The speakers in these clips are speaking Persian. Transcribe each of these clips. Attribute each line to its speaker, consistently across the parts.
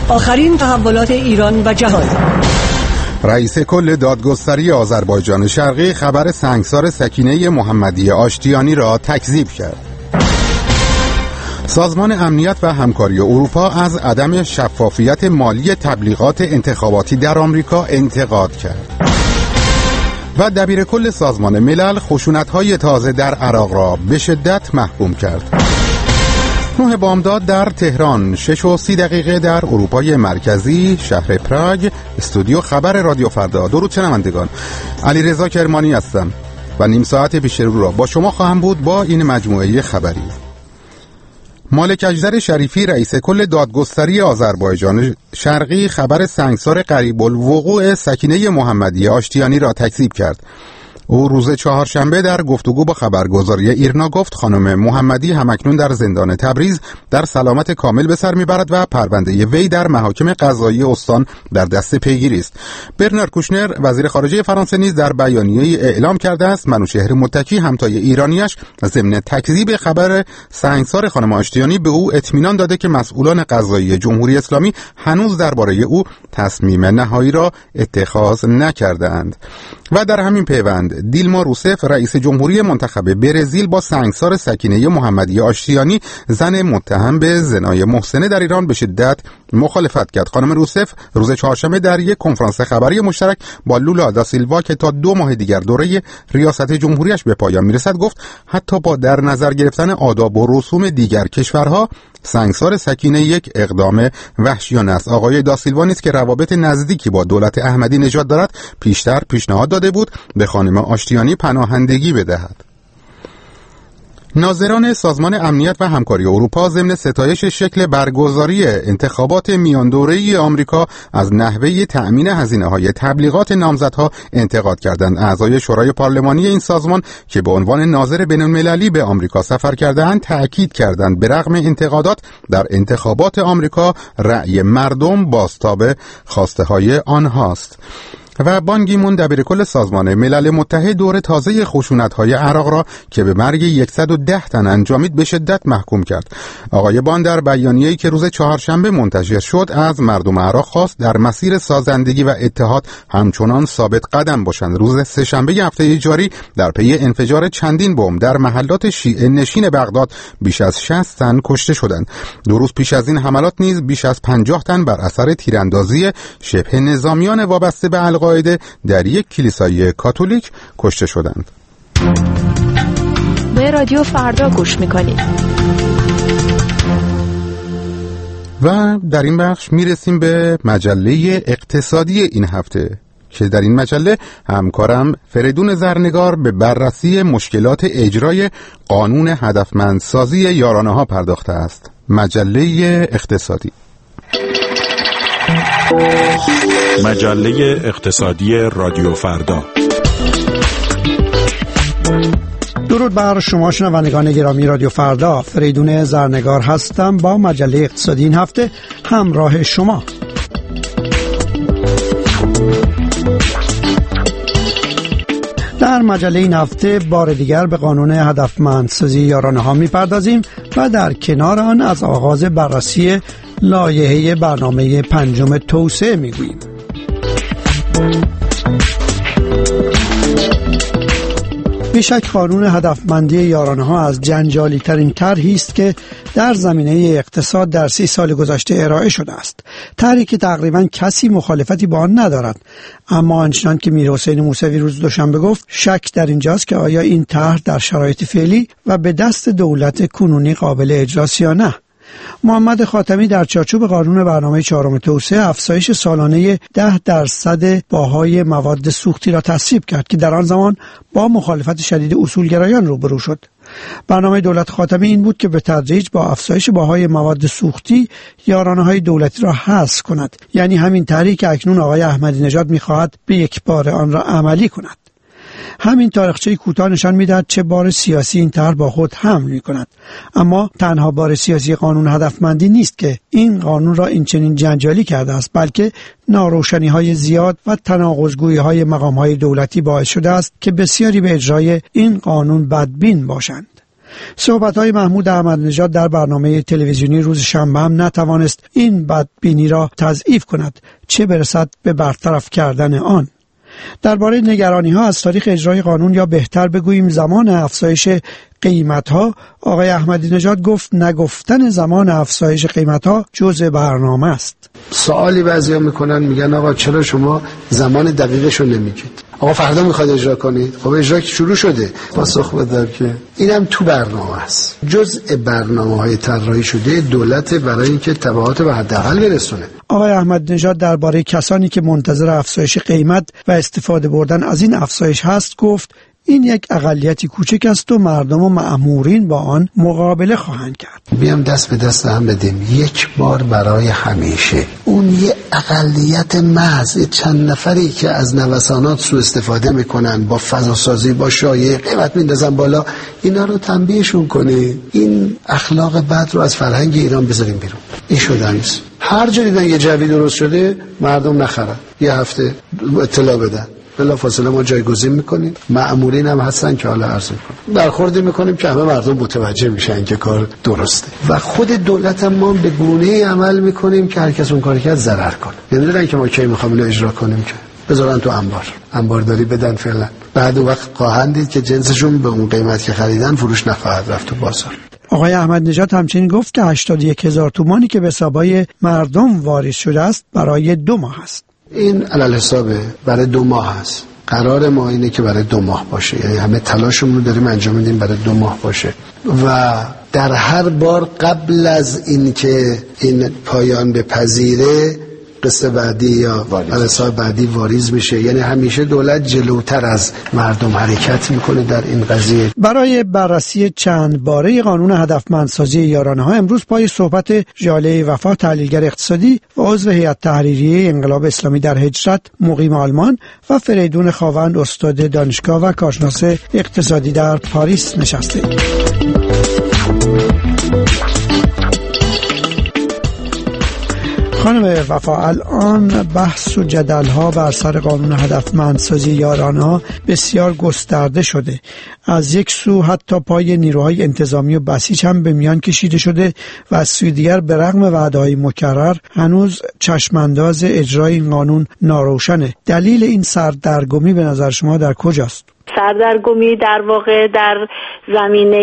Speaker 1: آخرین تحولات ایران و جهان.
Speaker 2: رئیس کل دادگستری آذربایجان شرقی خبر سنگسار سکینه محمدی آشتیانی را تکذیب کرد. سازمان امنیت و همکاری اروپا از عدم شفافیت مالی تبلیغات انتخاباتی در آمریکا انتقاد کرد. و دبیر کل سازمان ملل خشونت‌های تازه در عراق را به شدت محکوم کرد. 9 بامداد در تهران، 6:30 در اروپای مرکزی شهر پراگ. استودیو خبر رادیو فردا. درود شنوندگان، علیرضا کرمانی هستم و نیم ساعت پیش رو را با شما خواهم بود با این مجموعه خبری. مالک اجدر شریفی رئیس کل دادگستری آذربایجان شرقی خبر سنگسار قریب الوقوع سکینه محمدی آشتیانی را تکذیب کرد. او روز چهارشنبه در گفتگو با خبرگزاری ایرنا گفت خانم محمدی همکنون در زندان تبریز در سلامت کامل به سر میبرد و پرونده وی در محاکم قضایی استان در دست پیگیری است. برنارد کوشنر وزیر خارجه فرانسه نیز در بیانیه‌ای اعلام کرده است منوچهر متکی همتای ایرانیش ضمن تکذیب خبر سنگسار خانم آشتیانی به او اطمینان داده که مسئولان قضایی جمهوری اسلامی هنوز درباره او تصمیم نهایی را اتخاذ نکرده‌اند. و در همین پیوند دیلما روسف رئیس جمهوری منتخب برزیل با سنگسار سکینه محمدی آشتیانی زن متهم به زنای محسنه در ایران به شدت مخالفت کرد. خانم روسف روز چهارشنبه در یک کنفرانس خبری مشترک با لولا دا سیلوا که تا 2 ماه دیگر دوره ریاست جمهوریش به پایان میرسد گفت حتی با در نظر گرفتن آداب و رسوم دیگر کشورها سنگسار سکینه یک اقدام وحشیانه است. آقای دا سیلوا نیز که روابط نزدیکی با دولت احمدی نژاد دارد پیشتر پیشنهاد داده بود به خانم آشتیانی پناهندگی بدهد. ناظران سازمان امنیت و همکاری اروپا ضمن ستایش شکل برگزاری انتخابات میان دوره‌ای آمریکا از نحوه تأمین هزینه‌های تبلیغات نامزدها انتقاد کردند. اعضای شورای پارلمانی این سازمان که به عنوان ناظر بین‌المللی به آمریکا سفر کرده‌اند تأکید کردند به رغم انتقادات در انتخابات آمریکا رأی مردم بازتاب خواسته‌های آنهاست. و بان کی مون دبیر کل سازمان ملل متحد دور تازه خشونت‌های عراق را که به مرگ 110 تن انجامید به شدت محکوم کرد. آقای بان در بیانیه‌ای که روز چهارشنبه منتشر شد از مردم عراق خواست در مسیر سازندگی و اتحاد همچنان ثابت قدم باشند. روز سه‌شنبه هفته جاری در پی انفجار چندین بمب در محلات شیعه نشین بغداد بیش از 60 تن کشته شدند. 2 روز پیش از این حملات نیز بیش از 50 تن بر اثر تیراندازی شبه نظامیان وابسته به القاعده در یک کلیسای کاتولیک کشته شدند.
Speaker 3: به رادیو فردا گوش میکنید.
Speaker 2: و در این بخش میرسیم به مجله اقتصادی این هفته که در این مجله همکارم فریدون زرنگار به بررسی مشکلات اجرای قانون هدفمندسازی یارانه ها پرداخته است. مجله اقتصادی.
Speaker 4: مجله اقتصادی رادیو فردا.
Speaker 5: درود بر شما شنوندگان گرامی رادیو فردا. فریدون زرنگار هستم با مجله اقتصادی این هفته همراه شما. در مجله این هفته بار دیگر به قانون هدفمندسازی یارانه ها میپردازیم و در کنار آن از آغاز بررسی لایحه برنامه 5 توسعه میگوییم. بیشک قانون هدفمندی یارانه ها از جنجالی ترین طرحی است که در زمینه اقتصاد در 30 سال گذشته ارائه شده است. طرحی که تقریبا کسی مخالفتی با آن ندارد، اما آنچنان که میرحسین موسوی روز دوشنبه گفت شک در اینجاست که آیا این طرح در شرایط فعلی و به دست دولت کنونی قابل اجراست یا نه. محمد خاتمی در چارچوب قانون برنامه 4 توسعه افزایش سالانه 10% باهای مواد سوختی را تصویب کرد که در آن زمان با مخالفت شدید اصولگرایان روبرو شد. برنامه دولت خاتمی این بود که به تدریج با افزایش باهای مواد سوختی یارانه‌های دولتی را حذف کند، یعنی همین طرحی که اکنون آقای احمدی نژاد می‌خواهد به یک بار آن را عملی کند. همین تاریخچه کوتاه نشان می‌دهد چه بار سیاسی این طرح با خود حمل می‌کند. اما تنها بار سیاسی قانون هدفمندی نیست که این قانون را این چنین جنجالی کرده است، بلکه ناروشنی‌های زیاد و تناقض‌گویی‌های مقام‌های دولتی باعث شده است که بسیاری به اجرای این قانون بدبین باشند. صحبت‌های محمود احمدی نژاد در برنامه تلویزیونی روز شنبه هم نتوانست این بدبینی را تضعیف کند، چه برسد به برطرف کردن آن. درباره نگرانی‌ها از تاریخ اجرای قانون، یا بهتر بگوییم زمان افزایش قیمت‌ها، آقای احمدی نژاد گفت نگفتن زمان افزایش قیمت‌ها جزء برنامه است.
Speaker 6: سوالی بعضیا میکنن، میگن آقا چرا شما زمان دقیقش رو نمیگید؟ آقا فردا میخواد اجرا کنید. خب اجرا شروع شده. پاسخ بدم که اینم تو برنامه است، جزء برنامه‌های طراحی شده دولت برای اینکه تبعات به حداقل برسونه.
Speaker 5: آقای احمدی نژاد درباره کسانی که منتظر افزایش قیمت و استفاده بردن از این افزایش هست گفت این یک اقلیتی کوچک است و مردم و مأمورین با آن مقابله خواهند کرد.
Speaker 6: بیام دست به دست هم بدیم یک بار برای همیشه. اون یه اقلیت محض، چند نفری که از نوسانات سوء استفاده میکنن، با فضاسازی، با شایعه قیمت میندازن بالا، اینا رو تنبیهشون کنه. این اخلاق بد رو از فرهنگ ایران بذاریم بیرون. این شده نیست. هر جا دیدن یه جوی درست شده مردم نخرن، یه هفته اطلاع بدن، بلا فاصله ما جایگزین میکنیم. مأمورین هم هستن که حالا عرض میکنیم برخوردی میکنیم که همه مردم متوجه میشن که کار درسته و خود دولت هم ما به گونه‌ای عمل میکنیم که هر کس اون کاری کرد ضرر کنه. نمیدونن که ما کی میخوام اینو اجرا کنیم، که بذارن تو انبارداری بدن فعلا، بعد وقت خواهند دید که جنسشون به اون قیمت که خریدن فروش نخواهد رفت تو بازار.
Speaker 5: آقای احمدی نژاد همچنین گفت که 81,000 تومانی که به حسابای مردم واریز شده است برای 2 ماه است.
Speaker 6: این علل حسابه برای 2 ماه هست. قرار ما اینه که برای 2 ماه باشه، یعنی همه تلاشمون رو داریم انجام میدیم برای 2 ماه باشه و در هر بار قبل از این که این پایان بپذیره قصه بعدی یا حساب بعدی واریز میشه. یعنی همیشه دولت جلوتر از مردم حرکت میکنه در این قضیه.
Speaker 5: برای بررسی چند باره قانون هدفمندسازی یارانه‌ها امروز پای صحبت ژاله وفا، تحلیلگر اقتصادی و عضو هیئت تحریریه انقلاب اسلامی در هجرت مقیم آلمان، و فریدون خاوند، استاد دانشگاه و کارشناس اقتصادی در پاریس نشسته. خانم وفا، الان بحث و جدل‌ها بر سر قانون هدفمندسازی یارانه‌ها بسیار گسترده شده. از یک سو حتی پای نیروهای انتظامی و بسیج هم به میان کشیده شده و از سوی دیگر به رغم وعده‌های مکرر هنوز چشمانداز اجرای این قانون ناروشنه. دلیل این سردرگمی به نظر شما در کجاست؟
Speaker 7: سردرگمی در واقع در زمینه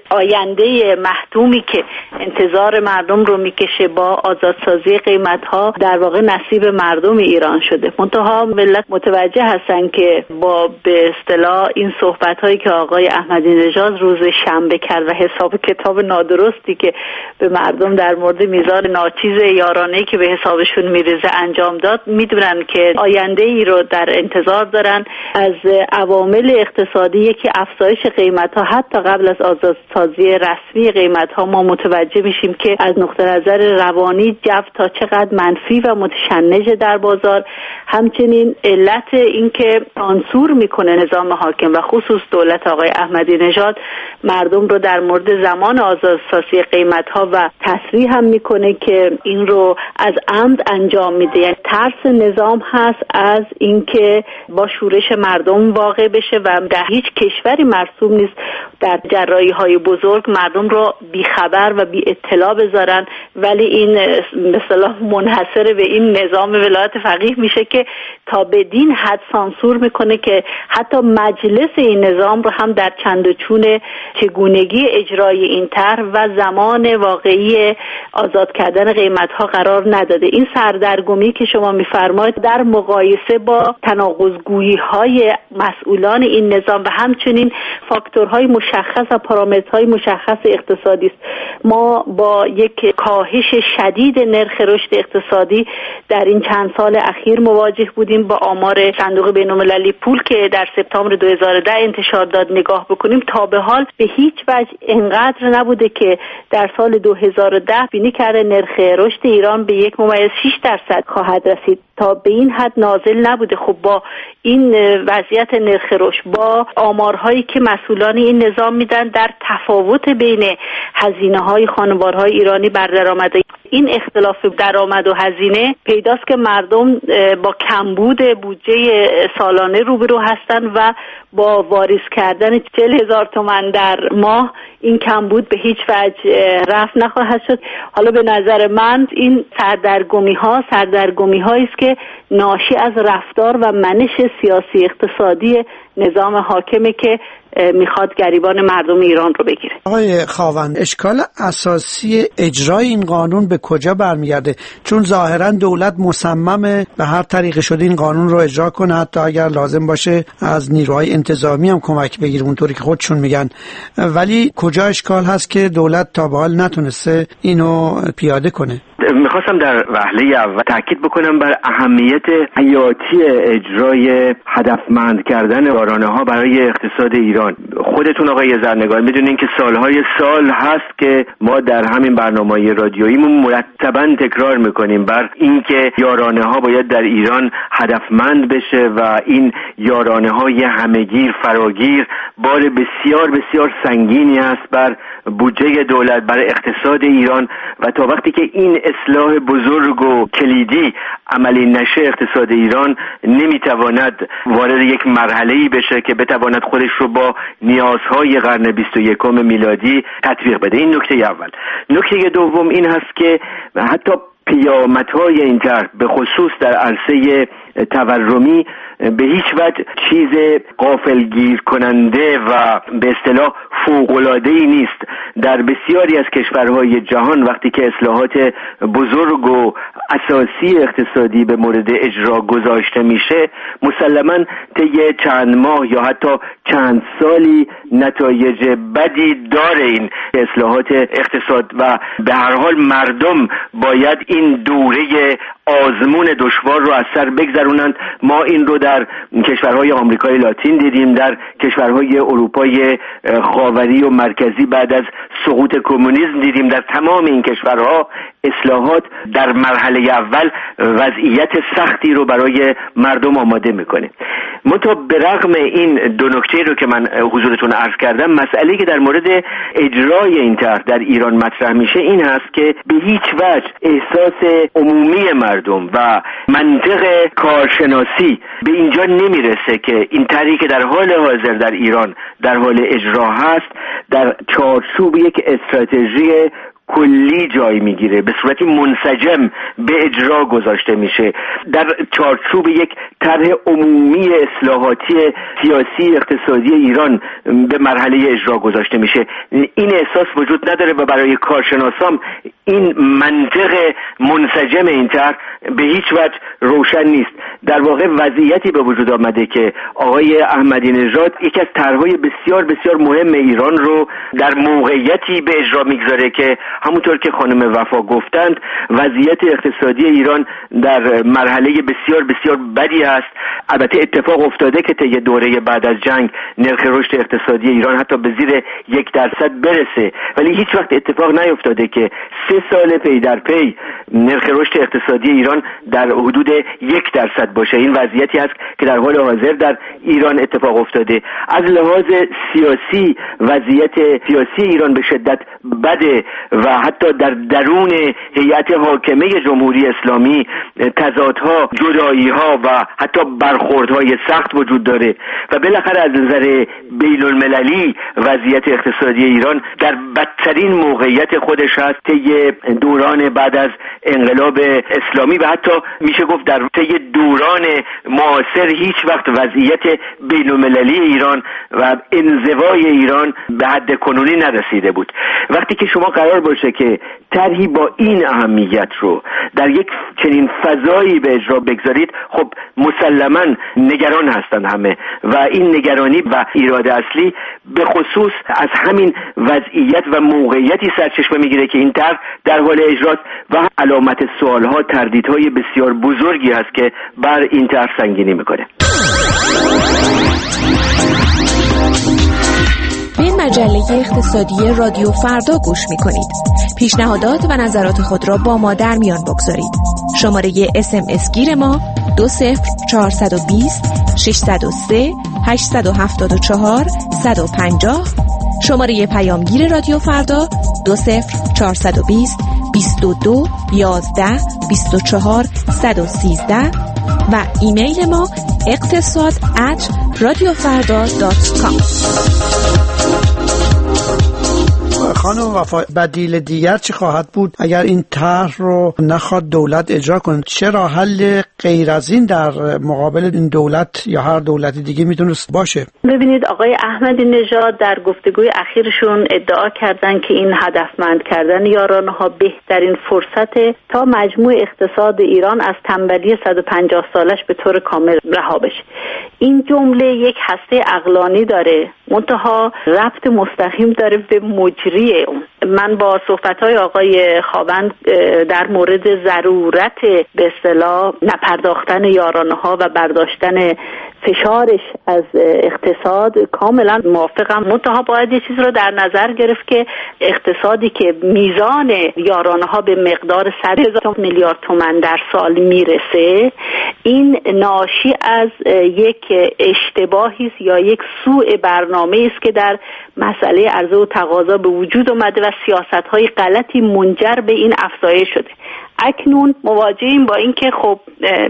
Speaker 7: آینده محتومی که انتظار مردم رو میکشه با آزادسازی قیمت‌ها در واقع نصیب مردم ایران شده. منتها ملت متوجه هستن که با به اصطلاح این صحبت‌هایی که آقای احمدی نژاد روز شنبه کرد و حساب کتاب نادرستی که به مردم در مورد میزان ناچیز یارانه‌ای که به حسابشون میریزه انجام داد، میدونن که آینده‌ای رو در انتظار دارن. از عوامل اقتصادی یکی افزایش قیمت‌ها، حتی قبل از آزادسازی رسمی قیمت‌ها ما متوجه میشیم که از نقطه نظر روانی جو تا چقدر منفی و متشنج در بازار. همچنین علت اینکه سانسور میکنه نظام حاکم و خصوص دولت آقای احمدی نژاد مردم رو در مورد زمان آزادسازی قیمت‌ها و تصریح هم میکنه که این رو از عمد انجام میده. یعنی ترس نظام هست از اینکه با شورش مردم واقع بشه و در هیچ کشوری مرسوم نیست در جرایی‌های بزرگ مردم رو بیخبر و بی اطلاع بذارن، ولی این مثلا منحصر به این نظام ولایت فقیه میشه که تا بدین حد سانسور میکنه که حتی مجلس این نظام رو هم در چند و چون چگونگی اجرای این طرح و زمان واقعی آزاد کردن قیمت‌ها قرار نداده. این سردرگمی که شما میفرمایید در مقایسه با تناقض‌گویی‌های مسئولان این نظام و همچنین فاکتورهای مشخص و پارامترهای مشخص اقتصادی است. ما با یک کاهش شدید نرخ رشد اقتصادی در این چند سال اخیر مواجه بودیم. با آمار صندوق بین‌المللی پول که در سپتامبر 2010 انتشار داد نگاه بکنیم، تا به حال به هیچ وجه اینقدر نبوده که در سال 2010 بینی کرده نرخ رشد ایران به 1.6% خواهد رسید. تا به این حد نازل نبوده. خب با این وضعیت نرخ رشد، با آمارهایی که مسئولان این نظام میدن در تفاوت بین هزینه‌های خانوارهای ایرانی بر درآمدهای این اختلاف درآمد و هزینه پیداست که مردم با کمبود بودجه سالانه روبرو هستن و با واریز کردن 40,000 تومان در ماه این کمبود به هیچ وجه رفع نخواهد شد. حالا به نظر من این سردرگمی هایی است که ناشی از رفتار و منش سیاسی اقتصادی نظام حاکمه که میخواد گریبان مردم ایران رو بگیره.
Speaker 5: آقای خاوند، اشکال اساسی اجرای این قانون به کجا برمیگرده؟ چون ظاهرا دولت مصممه به هر طریق شده این قانون رو اجرا کنه، حتی اگر لازم باشه از نیروهای انتظامی هم کمک بگیره اونطوری که خودشون میگن، ولی کجا اشکال هست که دولت تا به حال نتونسته اینو پیاده کنه؟
Speaker 8: میخواستم در وهله اول تاکید بکنم بر اهمیت حیاتی اجرای هدفمند کردن یارانه‌ها برای اقتصاد ایران. خودتون آقای زرنگار میدونین که سالهای سال هست که ما در همین برنامه‌های رادیوییمون مرتباً تکرار میکنیم بر اینکه یارانه‌ها باید در ایران هدفمند بشه و این یارانه‌های همه‌گیر فراگیر بار بسیار بسیار سنگینی است بر بودجه دولت، بر اقتصاد ایران، و تا وقتی که این اصلاح بزرگ و کلیدی عملی نشه اقتصاد ایران نمیتواند وارد یک مرحله‌ای بشه که بتواند خودش رو با نیازهای قرن 21 میلادی تطبیق بده. این نکته اول. نکته دوم این هست که حتی پیامدهای این طرح به خصوص در عرصه تورمی به هیچ وجه چیز غافلگیر کننده و به اصطلاح فوق‌العاده‌ای نیست. در بسیاری از کشورهای جهان وقتی که اصلاحات بزرگ و اساسی اقتصادی به مورد اجرا گذاشته میشه، مسلماً طی چند ماه یا حتی چند سالی نتایج بدی داره این اصلاحات اقتصاد و به هر حال مردم باید این دوره آزمون دشوار رو از سر بگذرونند. ما این رو در کشورهای آمریکای لاتین دیدیم، در کشورهای اروپای خاوری و مرکزی بعد از سقوط کمونیسم دیدیم. در تمام این کشورها اصلاحات در مرحله اول وضعیت سختی رو برای مردم آماده میکنه. منتها به رغم این دو نکته رو که من حضورتون عرض کردم، مسئله که در مورد اجرای این طرح در ایران مطرح میشه این هست که به هیچ وجه احساس عمومی مردم و منطق کارشناسی به اینجا نمیرسه که این طرحی که در حال حاضر در ایران در حال اجرا هست در چارچوب یک استراتژی کلی جای میگیره، به صورتی منسجم به اجرا گذاشته میشه، در چارچوب یک طرح عمومی اصلاحاتی سیاسی اقتصادی ایران به مرحله اجرا گذاشته میشه. این احساس وجود نداره و برای کارشناسان این منطق منسجم این طرح به هیچ وجه روشن نیست. در واقع وضعیتی به وجود آمده که آقای احمدی نژاد یکی از طرح‌های بسیار بسیار مهم ایران رو در موقعیتی به اجرا میگذاره که همونطور که خانم وفا گفتند وضعیت اقتصادی ایران در مرحله بسیار بسیار بدی است. البته اتفاق افتاده که طی دوره بعد از جنگ نرخ رشد اقتصادی ایران حتی به زیر 1% برسه، ولی هیچ وقت اتفاق نیفتاده که 3 سال پی در پی نرخ رشد اقتصادی ایران در حدود 1% باشه. این وضعیتی است که در حال حاضر در ایران اتفاق افتاده. از لحاظ سیاسی وضعیت سیاسی ایران به شدت بده و حتی در درون هیئت حاکمه جمهوری اسلامی تضادها، جدایی‌ها و حتی برخوردهای سخت وجود داره و بالاخره از نظر بین المللی وضعیت اقتصادی ایران در بدترین موقعیت خودش هست طی دوران بعد از انقلاب اسلامی و حتی میشه گفت در طی دوران معاصر هیچ وقت وضعیت بین المللی ایران و انزوای ایران به حد کنونی نرسیده بود. وقتی که شما قرار باشه که طرحی با این اهمیت رو در یک چنین فضایی به اجرا بگذارید، خب مسلماً نگران هستند همه و این نگرانی و ایراد اصلی به خصوص از همین وضعیت و موقعیتی سرچشمه میگیره که این طرح در حال اجراست و علامت سوالها، تردیدهای بسیار بزرگی هست که بر این طرح سنگینی میکنه.
Speaker 3: به مجله اقتصادی رادیو فردا گوش میکنید. پیشنهادات و نظرات خود را با ما در میان بگذارید. شماره SMS گیر ما 20420 603 874 150. شماره پیامگیر رادیو فردا 20420 22 11 24 113 و ایمیل ما اقتصاد@radiofarda.com.
Speaker 5: خانم وفا، بدیل دیگر چی خواهد بود اگر این طرح رو نخواد دولت اجرا کنه؟ چه راه حل غیر از این در مقابل این دولت یا هر دولت دیگه میتونست باشه؟
Speaker 7: ببینید آقای احمدی نژاد در گفتگوی اخیرشون ادعا کردن که این هدفمند کردن یارانه‌ها بهترین فرصت تا مجموع اقتصاد ایران از تنبلی 150 سالش به طور کامل رها بشه. این جمله یک هسته عقلانی داره، منتها ربط مستقیم داره به مجری اون. من با صحبت‌های آقای خاوند در مورد ضرورت به اصطلاح نپرداختن یارانه‌ها و برداشتن فشارش از اقتصاد کاملا موافقم، منتها باید یه چیز رو در نظر گرفت که اقتصادی که میزان یارانه‌ها به مقدار 100,000 میلیارد تومان در سال میرسه، این ناشی از یک اشتباهی است یا یک سوء برنامه است که در مسئله عرضه و تقاضا به وجود اومده و سیاست‌های غلطی منجر به این افزایش شده. اکنون مواجهیم با این که خب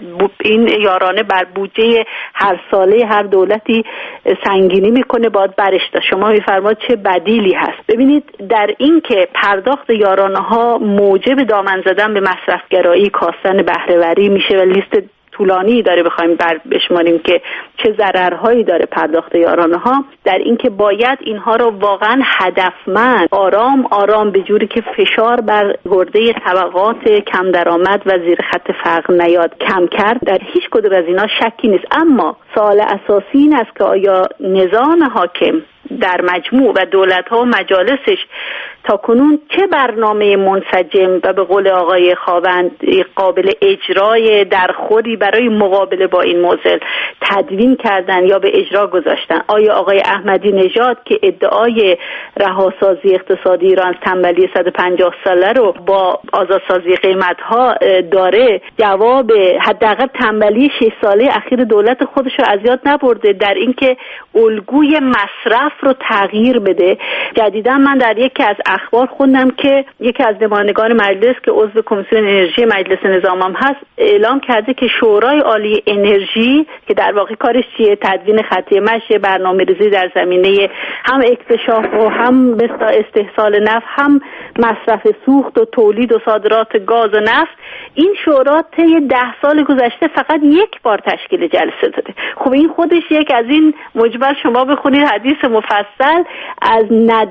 Speaker 7: این یارانه بر بودجه هر ساله هر دولتی سنگینی میکنه، باید برش داشت. شما میفرمایید چه بدیلی هست؟ ببینید در این که پرداخت یارانه ها موجب دامن زدن به مصرفگرایی، کاستن بهره‌وری میشه و لیست طولانی داره بخوایم بشماریم که چه ضررهایی داره پرداخت یارانه ها، در این که باید اینها رو واقعا هدفمند آرام آرام به جوری که فشار بر گرده طبقات کم درآمد و زیر خط فقر نیاد کم کرد. در هیچ کدوم از اینا شکی نیست، اما سوال اساسی این است که آیا نظام حاکم در مجموع و دولت‌ها و مجالسش تا کنون چه برنامه منسجم و به قول آقای خاوند قابل اجرای درخوری برای مقابله با این معضل تدوین کردن یا به اجرا گذاشتن؟ آیا آقای احمدی نژاد که ادعای رهاسازی اقتصادی ایران تنبلی 150 ساله رو با آزادسازی قیمت‌ها داره، جواب حداقل تنبلی 6 ساله اخیر دولت خودش رو از یاد نبرده در اینکه الگوی مصرف رو تغییر بده؟ جدیدا من در یکی از اخبار خوندم که یکی از نمایندگان مجلس که عضو کمیسیون انرژی مجلس نظامم هست اعلام کرده که شورای عالی انرژی که در واقع کارش چیه؟ تدوین خطی مشی، برنامه‌ریزی در زمینه هم اکتشاف و هم مثل استحصال نفت، هم مصرف سوخت و تولید و صادرات گاز و نفت، این شورا طی 10 سال گذشته فقط یک بار تشکیل جلسه داده. خب این خودش یک از این مجبر شما بخونید حدیث مفصل از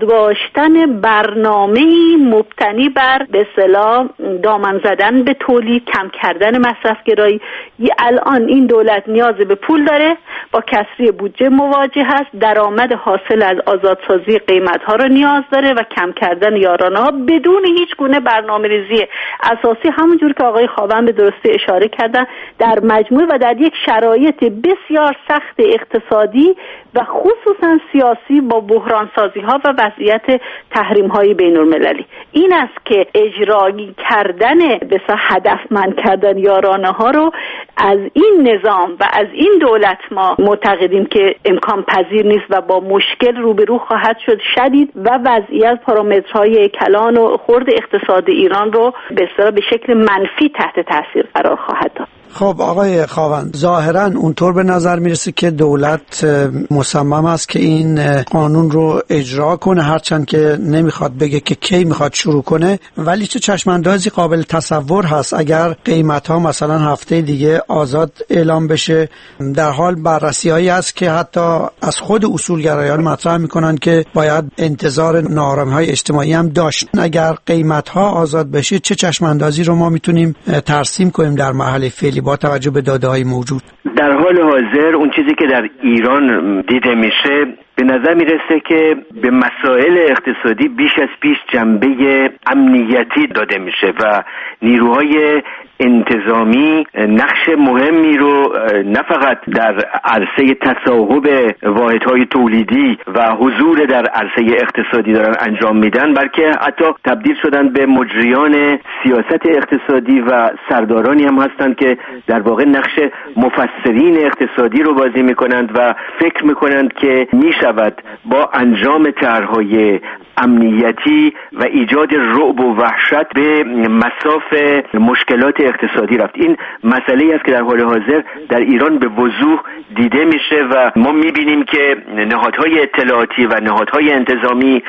Speaker 7: نداشتن برنامه‌ای مبتنی بر به اصطلاح دامن زدن به تولید، کم کردن مصرفگرایی. الان این دولت نیاز به پول داره، با کسری بودجه مواجه هست، درآمد حاصل از آزادسازی قیمت‌ها رو نیاز داره و کم کردن یارانه‌ها بدون هیچ گونه برنامه‌ریزی اساسی، همونجور که آقای خاوند به درستی اشاره کردن، در مجموع و در یک شرایط بسیار سخت اقتصادی و خصوصا سیاسی با بحران سازی ها و وضعیت تحریم های بین المللی. این است که اجرایی کردن به هدفمند کردن یارانه ها رو از این نظام و از این دولت ما معتقدیم که امکان پذیر نیست و با مشکل روبرو خواهد شد شدید و وضعیت پارامترهای کلان و خرد اقتصاد ایران رو به اصطلاح به شکل منفی تحت تاثیر قرار خواهد داد.
Speaker 5: خب آقای خاوند، ظاهرا اونطور به نظر میرسه که دولت مصمم است که این قانون رو اجرا کنه، هرچند که نمیخواد بگه که کی میخواد شروع کنه، ولی چه چشماندازی قابل تصور هست اگر قیمت ها مثلا هفته دیگه آزاد اعلام بشه؟ در حال بررسی هایی هست که حتی از خود اصولگرایان مطرح میکنن که باید انتظار ناآرامی های اجتماعی هم داشت. اگر قیمت ها آزاد بشه چه چشماندازی رو ما میتونیم ترسیم کنیم در مرحله فعلی با توجه به داده‌های موجود؟
Speaker 8: در حال حاضر اون چیزی که در ایران دیده میشه به نظر میرسه که به مسائل اقتصادی بیش از پیش جنبه امنیتی داده میشه و نیروهای انتظامی نقش مهمی رو نه فقط در عرصه تصاحب واحدهای تولیدی و حضور در عرصه اقتصادی دارن انجام میدن، بلکه حتی تبدیل شدن به مجریان سیاست اقتصادی و سردارانی هم هستند که در واقع نقش مفسرین اقتصادی رو بازی میکنند و فکر میکنند که میشود با انجام طرحهای امنیتی و ایجاد رعب و وحشت به مصاف مشکلات اقتصادی رفت. این مسئله است که در حال حاضر در ایران به وضوح دیده میشه و ما میبینیم که نهادهای اطلاعاتی و نهادهای انتظامی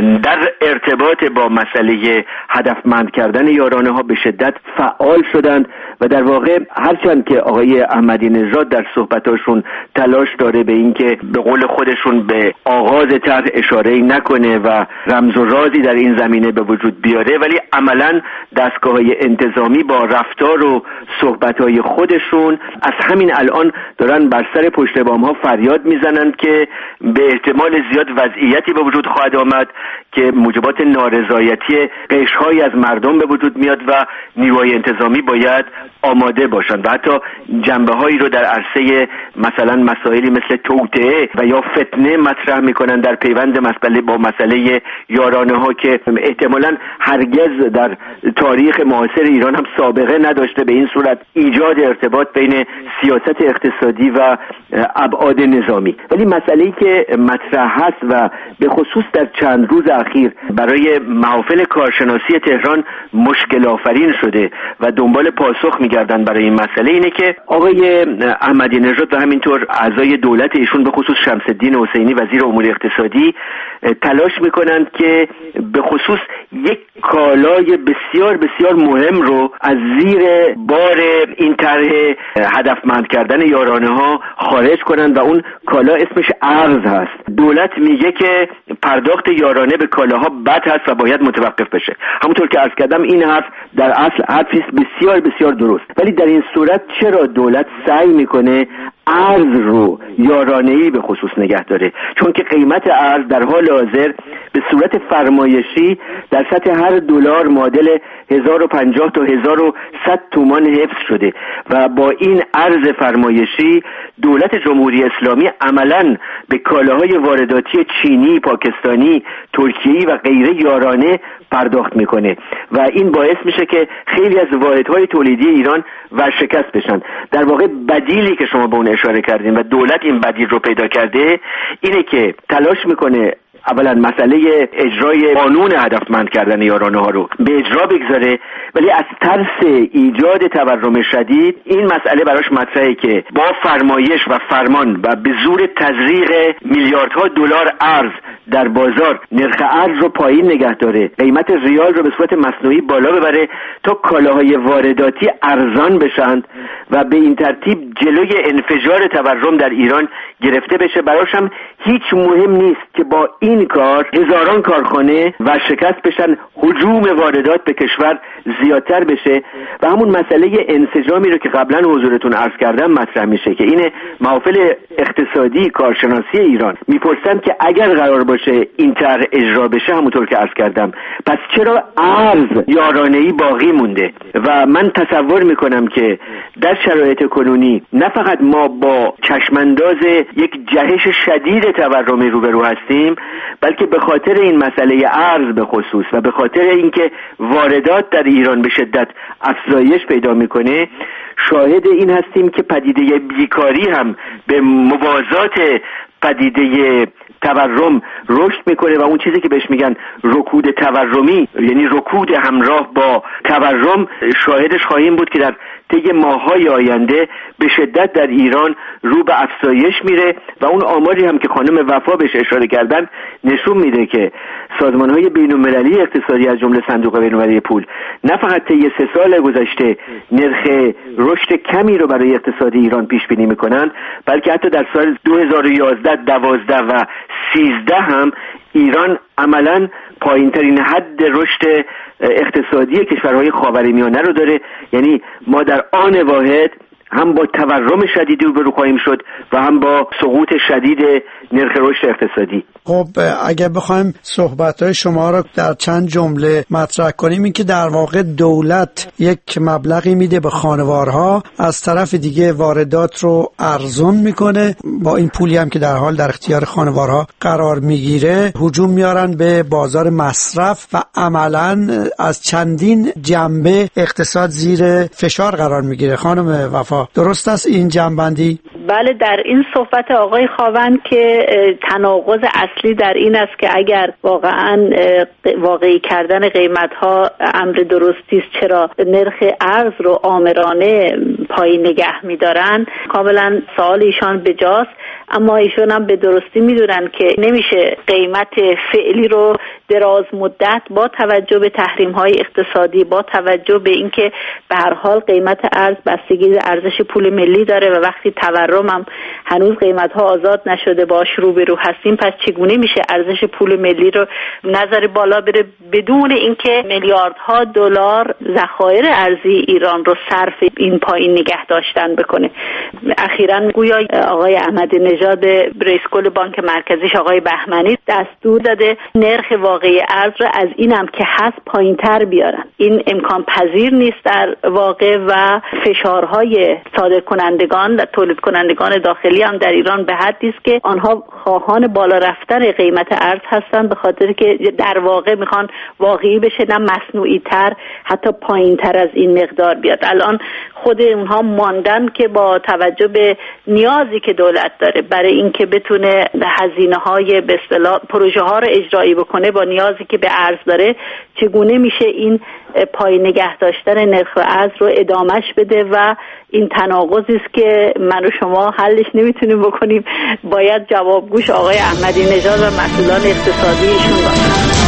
Speaker 8: در ارتباط با مسئله هدفمند کردن یارانه ها به شدت فعال شدند و در واقع هرچند که آقای احمدی نژاد در صحبتاشون تلاش داره به این که به قول خودشون به آغاز طرح اشاره نکنه و رمز و رازی در این زمینه به وجود بیاره، ولی عملاً دستگاه‌های انتظامی با رفتار و صحبت‌های خودشون از همین الان دارن بر سر پشت بام‌ها فریاد میزنند که به احتمال زیاد وضعیتی به وجود خواهد آمد که موجبات نارضایتی قشرهایی از مردم به وجود میاد و نیروهای انتظامی باید آماده باشند و حتی جنبه‌هایی رو در عرصه مثلا مسائلی مثل توطئه و یا فتنه مطرح میکنن در پیوند مسئله یارانه ها که احتمالاً هرگز در تاریخ معاصر ایران هم سابقه نداشته به این صورت ایجاد ارتباط بین سیاست اقتصادی و ابعاد نظامی. ولی مسئله‌ای که مطرح هست و به خصوص در چند روز اخیر برای محافل کارشناسی تهران مشکل آفرین شده و دنبال پاسخ میگردن برای این مسئله اینه که آقای احمدی نژاد و همینطور اعضای دولت ایشون به خصوص شمس الدین حسینی وزیر امور اقتصادی تلاش میکنند که به خصوص یک کالای بسیار بسیار مهم رو از زیر بار این طرح هدفمند کردن یارانه ها خارج کنند و اون کالا اسمش ارز هست. دولت میگه که پرداخت یارانه به کالاها بد هست و باید متوقف بشه. همونطور که عرض کردم این حرف در اصل حرفی بسیار بسیار درست، ولی در این صورت چرا دولت سعی میکنه ارز رو یارانه‌ای به خصوص نگه داره؟ چون که قیمت ارز در حال حاضر به صورت فرمایشی در سطح هر دلار معادل 1050 تا 1100 تومان حفظ شده و با این ارز فرمایشی دولت جمهوری اسلامی عملاً به کالاهای وارداتی چینی، پاکستانی، ترکیه‌ای و غیره یارانه پرداخت میکنه و این باعث میشه که خیلی از واحدهای تولیدی ایران ورشکست بشن. در واقع بدیلی که شما به اون اشاره کردین و دولت این بدیل رو پیدا کرده اینه که تلاش میکنه اولا مسئله اجرای قانون هدفمند کردن یارانه ها رو به اجرا بگذاره، ولی از ترس ایجاد تورم شدید این مسئله براش مطرحه که با فرمایش و فرمان و به زور تزریق میلیاردها دلار ارز در بازار نرخ ارز رو پایین نگه داره، قیمت ریال رو به صورت مصنوعی بالا ببره تا کالاهای وارداتی ارزان بشن و به این ترتیب جلوی انفجار تورم در ایران گرفته بشه. براش هم هیچ مهم نیست که با این کار هزاران کارخانه ورشکست بشن، هجوم واردات به کشور زیادتر بشه و همون مسئله انسجامی رو که قبلا حضورتون عرض کردم مطرح میشه که این محافل اقتصادی کارشناسی ایران میپرسن که اگر قرار باشه این طرح اجرا بشه همونطور که عرض کردم پس چرا ارز یارانه‌ای باقی مونده؟ و من تصور میکنم که در شرایط کنونی نه فقط ما با چشمانداز یک جهش شدید تورمی روبرو هستیم، بلکه به خاطر این مسئله ارز به خصوص و به خاطر اینکه واردات در ایران به شدت افزایش پیدا میکنه شاهد این هستیم که پدیده بیکاری هم به موازات پدیده تورم رشد میکنه و اون چیزی که بهش میگن رکود تورمی، یعنی رکود همراه با تورم، شاهدش خواهیم بود که در طی ماه‌های آینده به شدت در ایران رو به افزایش میره و اون آماری هم که خانم وفا بهش اشاره کردن نشون میده که سازمان‌های بین‌المللی اقتصادی از جمله صندوق بین‌المللی پول نه فقط طی 3 سال گذشته نرخ رشد کمی رو برای اقتصاد ایران پیش بینی میکنن، بلکه حتی در سال 2011 12 و 13 هم ایران عملاً پایین‌ترین حد رشد اقتصادی کشورهای خاورمیانه رو داره. یعنی ما در آن واحد هم با تورم شدیدی روبرو خواهیم شد و هم با سقوط شدید نرخ رشد اقتصادی.
Speaker 5: خب اگه بخوایم صحبت‌های شما رو در چند جمله مطرح کنیم، این که در واقع دولت یک مبلغی میده به خانوارها، از طرف دیگه واردات رو ارزون میکنه، با این پولی هم که در حال در اختیار خانوارها قرار میگیره هجوم میارن به بازار مصرف و عملاً از چندین جنبه اقتصاد زیر فشار قرار میگیره. خانم وفا درست است این جنبندی؟
Speaker 7: بله، در این صحبت آقای خاوند که تناقض اصلی در این است که اگر واقعا واقعی کردن قیمت‌ها امر درستی است، چرا نرخ ارز رو آمرانه پایین نگه می‌دارن؟ کاملا سوال ایشان بجاست، اما ایشون هم به درستی میدونن که نمیشه قیمت فعلی رو دراز مدت با توجه به تحریم‌های اقتصادی، با توجه به اینکه به هر حال قیمت ارز بستگی به ارزش پول ملی داره و وقتی تورم هم هنوز قیمت‌ها آزاد نشده باش روبرو هستیم، پس چگونه میشه ارزش پول ملی رو نظر بالا بره بدون اینکه میلیاردها دلار ذخایر ارزی ایران رو صرف این پایین نگه داشتن بکنه؟ اخیراً گویا آقای احمدی نژاد رئیس کل بانک مرکزیش آقای بهمنی دستور داده نرخ واقعی ارز را از اینم که هست پایین‌تر بیارن. این امکان پذیر نیست در واقع و فشارهای صادر کنندگان و تولید کنندگان داخلی هم در ایران به حدی است که آنها خواهان بالا رفتن قیمت ارز هستند، به خاطر که در واقع میخوان واقعی بشه، نه مصنوعی تر، حتی پایین‌تر از این مقدار بیاد. الان خود اونها ماندن که با توجه به نیازی که دولت داره برای اینکه بتونه هزینه‌های به اصطلاح پروژه ها رو اجرایی بکنه با نیازی که به ارز داره، چگونه میشه این پایین نگه داشتن نرخ ارز رو ادامهش بده و این تناقضی است که من و شما حلش نمیتونیم بکنیم. باید جوابگوش آقای احمدی نژاد و مسئولان اقتصادی ایشون باشن.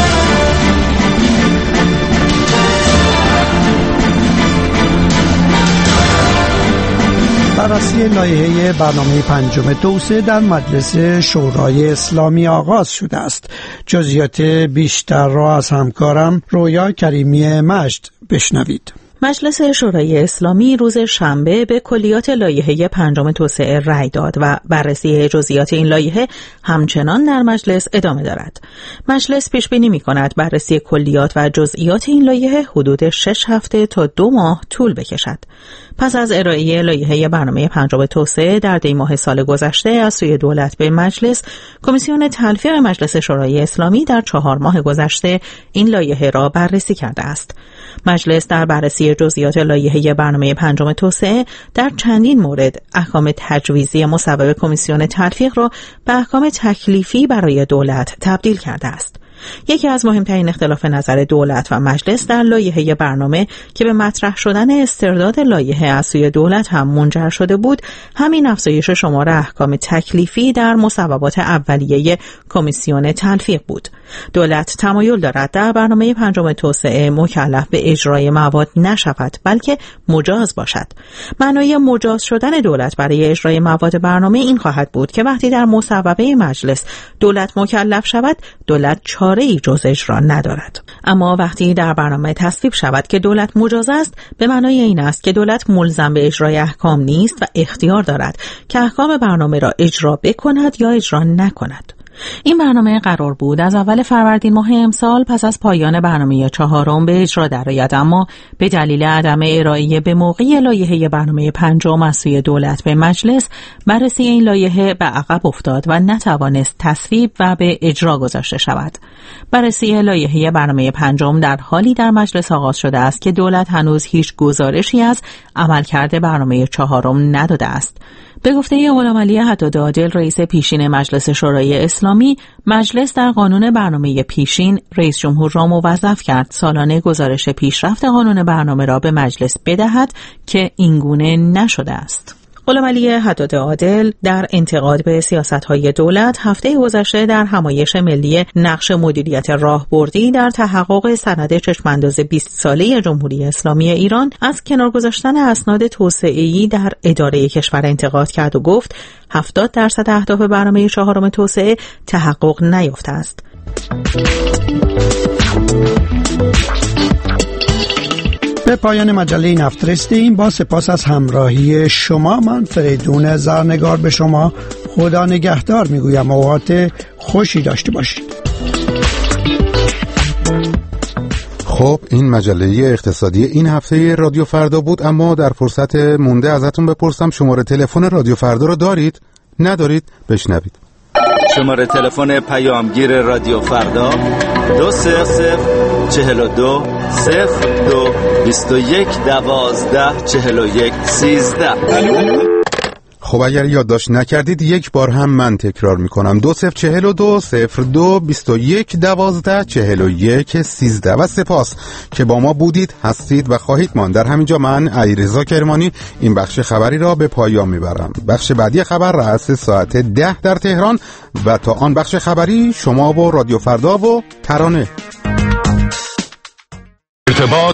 Speaker 5: بررسی لایحه برنامه پنجم توسعه در مجلس شورای اسلامی آغاز شده است. جزئیات بیشتر را از همکارم رویا کریمی مجد بشنوید.
Speaker 9: مجلس شورای اسلامی روز شنبه به کلیات لایحه پنجم توسعه رأی داد و بررسی جزئیات این لایحه همچنان در مجلس ادامه دارد. مجلس پیش بینی می‌کند بررسی کلیات و جزئیات این لایحه حدود 6 هفته تا 2 ماه طول بکشد. پس از ارائه لایحه برنامه پنجم توسعه در دی ماه سال گذشته از سوی دولت به مجلس، کمیسیون تلفیق مجلس شورای اسلامی در 4 ماه گذشته این لایحه را بررسی کرده است. مجلس در بررسی جزئیات لایحه برنامه پنجم توسعه در چندین مورد احکام تجویزی مصوب کمیسیون تلفیق را به احکام تکلیفی برای دولت تبدیل کرده است. یکی از مهمترین اختلاف نظر دولت و مجلس در لایحه برنامه که به مطرح شدن استرداد لایحه از سوی دولت هم منجر شده بود، همین افزایش شمار احکام تکلیفی در مصوبات اولیه کمیسیون تلفیق بود. دولت تمایل دارد در برنامه پنجم توسعه مکلف به اجرای مواد نشود، بلکه مجاز باشد. معنای مجاز شدن دولت برای اجرای مواد برنامه این خواهد بود که وقتی در مصوبه مجلس دولت مکلف شود، دولت چاره‌ای جز اجرا ندارد. اما وقتی در برنامه تصویب شود که دولت مجاز است، به معنای این است که دولت ملزم به اجرای احکام نیست و اختیار دارد که احکام برنامه را اجرا بکند یا اجرا نکند. این برنامه قرار بود از اول فروردین ماه امسال پس از پایان برنامه 4 به اجرا درآید، اما به دلیل عدم ارائه به موقع لایحه برنامه پنجم از سوی دولت به مجلس، بررسی این لایحه به عقب افتاد و نتوانست تصویب و به اجرا گذاشته شود. بررسی لایحه برنامه پنجم در حالی در مجلس آغاز شده است که دولت هنوز هیچ گزارشی از عملکرد برنامه 4 نداده است. به گفته غلام علی حدادعادل، رئیس پیشین مجلس شورای اسلامی، مجلس در قانون برنامه پیشین رئیس جمهور را موظف کرد سالانه گزارش پیشرفت قانون برنامه را به مجلس بدهد که اینگونه نشده است. غلام علی حدادعادل در انتقاد به سیاست‌های دولت هفته گذشته در همایش ملی نقش مدیریت راهبردی در تحقق سند چشم‌انداز 20 ساله جمهوری اسلامی ایران از کنار گذاشتن اسناد توسعه‌ای در اداره کشور انتقاد کرد و گفت 70% اهداف برنامه 4 توسعه تحقق نیافته است.
Speaker 5: به پایان مجله نفت رسیدیم. با سپاس از همراهی شما، من فریدون زرنگار به شما خدا نگهدار میگویم. اوقات خوشی داشته باشید.
Speaker 2: خب این مجله اقتصادی این هفته رادیو فردا بود، اما در فرصت مونده ازتون بپرسم شماره تلفن رادیو فردا رو دارید؟ ندارید؟ بشنوید.
Speaker 10: شماره تلفن پیامگیر رادیو فردا 20042 02 21 12 41 13.
Speaker 2: خب اگر یادداشت نکردید یک بار هم من تکرار میکنم: 2042 02 21 12 41 13. و سپاس که با ما بودید، هستید و خواهید ماند. در همینجا من علیرضا کرمانی این بخش خبری را به پایان میبرم. بخش بعدی خبر رأس ساعت 10 در تهران و تا آن بخش خبری شما و رادیو فردا و ترانه.